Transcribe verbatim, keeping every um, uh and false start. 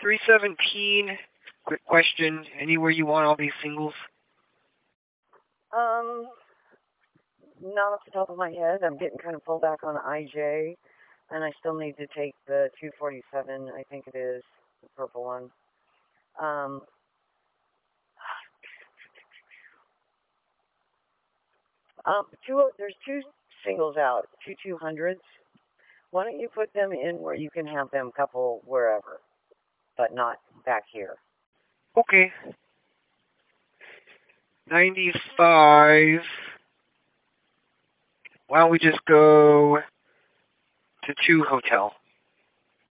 three seventeen, quick question. Anywhere you want all these singles? Um, not off the top of my head. I'm getting kind of pulled back on I J, and I still need to take the two forty-seven, I think it is, the purple one. Um, um, two, there's two singles out, two two hundreds. Why don't you put them in where you can have them couple wherever, but not back here? Okay. ninety-five. Why don't we just go to two hotel?